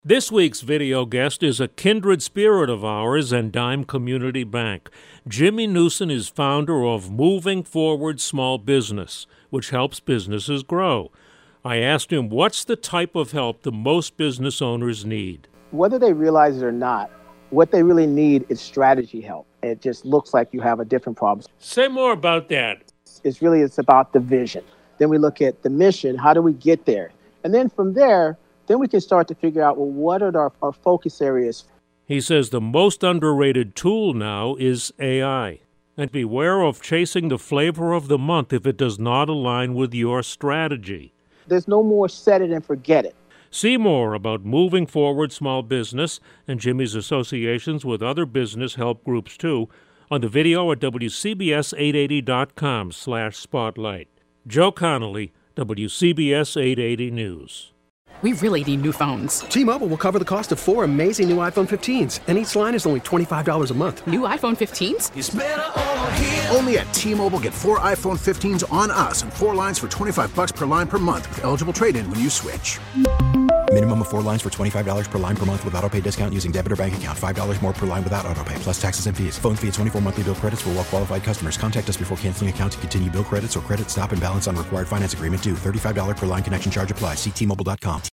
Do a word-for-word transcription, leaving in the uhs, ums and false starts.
This week's video guest is a kindred spirit of ours and Dime Community Bank. Jimmy Newson is founder of Moving Forward Small Business, which helps businesses grow. I asked him what's the type of help the most business owners need. Whether they realize it or not, what they really need is strategy help. It just looks like you have a different problem. Say more about that. It's really, it's about the vision. Then we look at the mission. How do we get there? And then from there, then we can start to figure out, well, what are our, our focus areas? He says the most underrated tool now is A I. And beware of chasing the flavor of the month if it does not align with your strategy. There's no more set it and forget it. See more about Moving Forward Small Business and Jimmy's associations with other business help groups, too, on the video at W C B S eight eighty dot com slash spotlight. Joe Connolly, W C B S eight eighty News. We really need new phones. T-Mobile will cover the cost of four amazing new iPhone fifteens, and each line is only twenty-five dollars a month. New iPhone fifteens? It's better over here. Only at T-Mobile, get four iPhone fifteens on us and four lines for twenty-five bucks per line per month with eligible trade-in when you switch. Minimum of four lines for twenty-five dollars per line per month with autopay discount using debit or bank account. five dollars more per line without autopay, plus taxes and fees. Phone fee at twenty-four monthly bill credits for well-qualified customers. Contact us before canceling account to continue bill credits or credit stop and balance on required finance agreement due. thirty-five dollars per line connection charge applies. See T Mobile dot com.